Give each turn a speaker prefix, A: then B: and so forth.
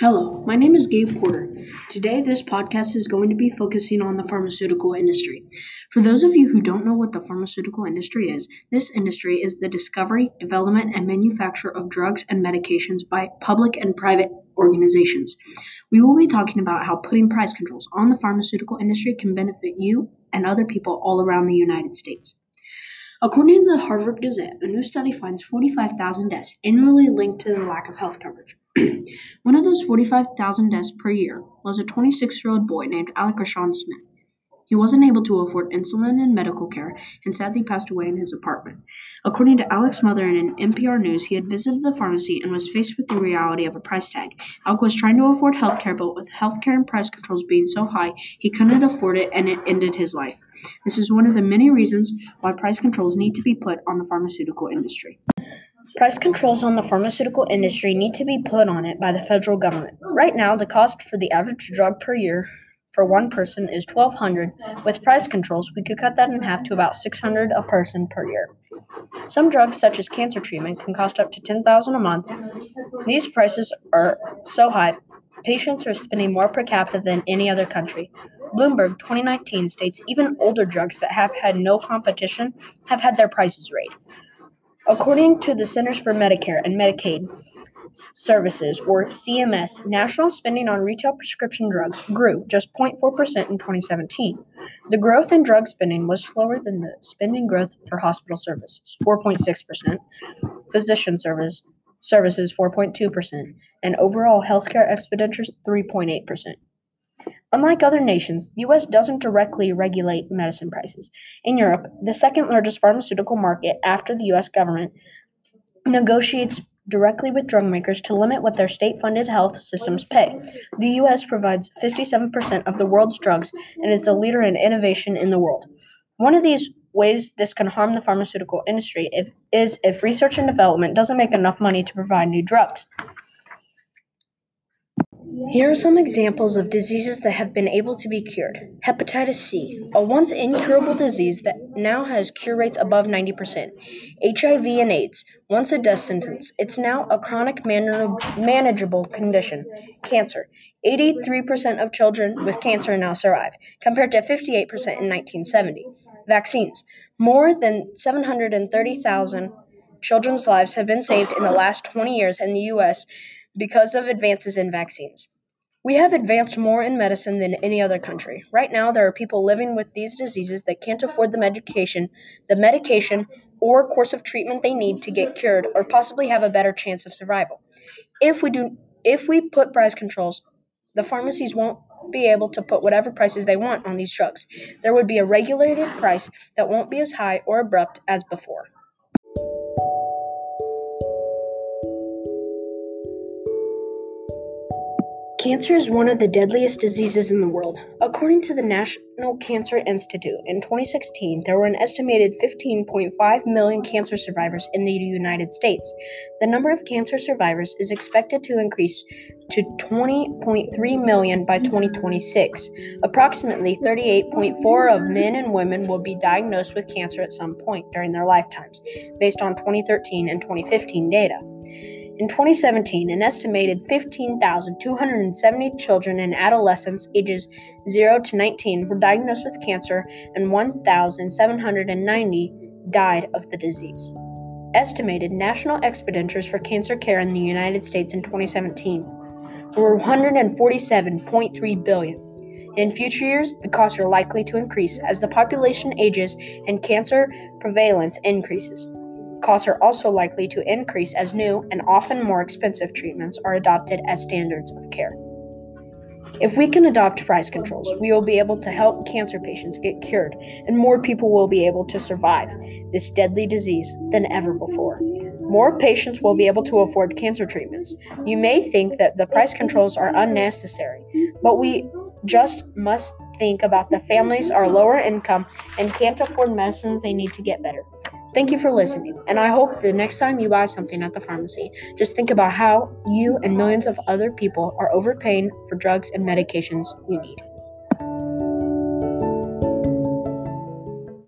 A: Hello, my name is Gabe Porter. Today, this podcast is going to be focusing on the pharmaceutical industry. For those of you who don't know what the pharmaceutical industry is, this industry is the discovery, development, and manufacture of drugs and medications by public and private organizations. We will be talking about how putting price controls on the pharmaceutical industry can benefit you and other people all around the United States. According to the Harvard Gazette, a new study finds 45,000 deaths annually linked to the lack of health coverage. One of those 45,000 deaths per year was a 26-year-old boy named Alec Rashawn Smith. He wasn't able to afford insulin and medical care and sadly passed away in his apartment. According to Alec's mother in an NPR News, he had visited the pharmacy and was faced with the reality of a price tag. Alec was trying to afford health care, but with health care and price controls being so high, he couldn't afford it and it ended his life. This is one of the many reasons why price controls need to be put on the pharmaceutical industry.
B: Price controls on the pharmaceutical industry need to be put on it by the federal government. Right now, the cost for the average drug per year for one person is $1,200. With price controls, we could cut that in half to about $600 a person per year. Some drugs, such as cancer treatment, can cost up to $10,000 a month. These prices are so high, patients are spending more per capita than any other country. Bloomberg 2019 states even older drugs that have had no competition have had their prices raised. According to the Centers for Medicare and Medicaid Services, or CMS, national spending on retail prescription drugs grew just 0.4% in 2017. The growth in drug spending was slower than the spending growth for hospital services, 4.6%, physician services, 4.2%, and overall healthcare expenditures, 3.8%. Unlike other nations, the U.S. doesn't directly regulate medicine prices. In Europe, the second largest pharmaceutical market after the U.S. government, negotiates directly with drug makers to limit what their state-funded health systems pay. The U.S. provides 57% of the world's drugs and is the leader in innovation in the world. One of these ways this can harm the pharmaceutical industry is if research and development doesn't make enough money to provide new drugs. Here are some examples of diseases that have been able to be cured. Hepatitis C, a once incurable disease that now has cure rates above 90%. HIV and AIDS, once a death sentence, it's now a chronic manageable condition. Cancer, 83% of children with cancer now survive, compared to 58% in 1970. Vaccines, more than 730,000 children's lives have been saved in the last 20 years in the U.S. because of advances in vaccines. We have advanced more in medicine than any other country. Right now, there are people living with these diseases that can't afford the medication, or course of treatment they need to get cured or possibly have a better chance of survival. If we put price controls, the pharmacies won't be able to put whatever prices they want on these drugs. There would be a regulated price that won't be as high or abrupt as before. Cancer is one of the deadliest diseases in the world. According to the National Cancer Institute, in 2016, there were an estimated 15.5 million cancer survivors in the United States. The number of cancer survivors is expected to increase to 20.3 million by 2026. Approximately 38.4% of men and women will be diagnosed with cancer at some point during their lifetimes, based on 2013 and 2015 data. In 2017, an estimated 15,270 children and adolescents ages 0 to 19 were diagnosed with cancer and 1,790 died of the disease. Estimated national expenditures for cancer care in the United States in 2017 were $147.3 billion. In future years, the costs are likely to increase as the population ages and cancer prevalence increases. Costs are also likely to increase as new and often more expensive treatments are adopted as standards of care. If we can adopt price controls, we will be able to help cancer patients get cured, and more people will be able to survive this deadly disease than ever before. More patients will be able to afford cancer treatments. You may think that the price controls are unnecessary, but we just must think about the families are lower income and can't afford medicines they need to get better. Thank you for listening, and I hope the next time you buy something at the pharmacy, just think about how you and millions of other people are overpaying for drugs and medications you need.